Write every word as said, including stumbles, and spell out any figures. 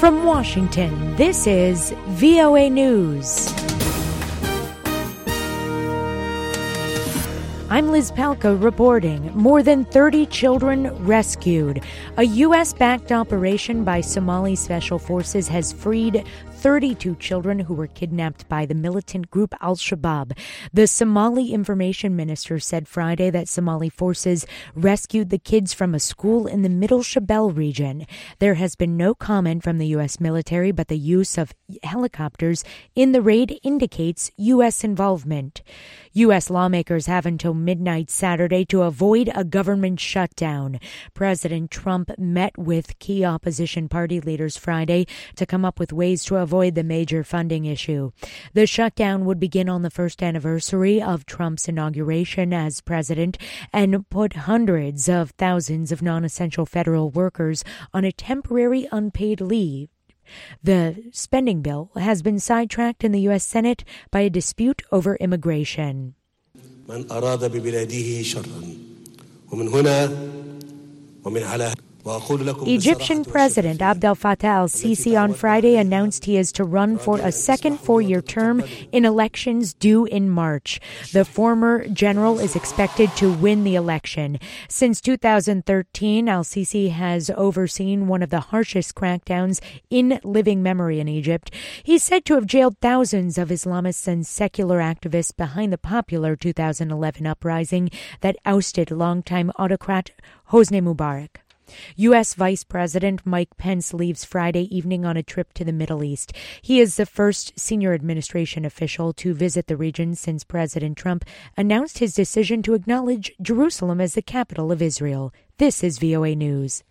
From Washington, this is V O A News. I'm Liz Palka reporting. More than thirty children rescued. A U S-backed operation by Somali Special Forces has freed thirty-two children who were kidnapped by the militant group Al-Shabaab. The Somali Information Minister said Friday that Somali forces rescued the kids from a school in the Middle Shabelle region. There has been no comment from the U S military, but the use of helicopters in the raid indicates U S involvement. U S lawmakers have until midnight Saturday to avoid a government shutdown. President Trump met with key opposition party leaders Friday to come up with ways to avoid the major funding issue. The shutdown would begin on the first anniversary of Trump's inauguration as president and put hundreds of thousands of non-essential federal workers on a temporary unpaid leave. The spending bill has been sidetracked in the U S Senate by a dispute over immigration. من أراد ببلاده شرا ومن هنا ومن على Egyptian President Abdel Fattah al-Sisi on Friday announced he is to run for a second four-year term in elections due in March. The former general is expected to win the election. Since two thousand thirteen, al-Sisi has overseen one of the harshest crackdowns in living memory in Egypt. He's said to have jailed thousands of Islamists and secular activists behind the popular two thousand eleven uprising that ousted longtime autocrat Hosni Mubarak. U S. Vice President Mike Pence leaves Friday evening on a trip to the Middle East. He is the first senior administration official to visit the region since President Trump announced his decision to acknowledge Jerusalem as the capital of Israel. This is V O A News.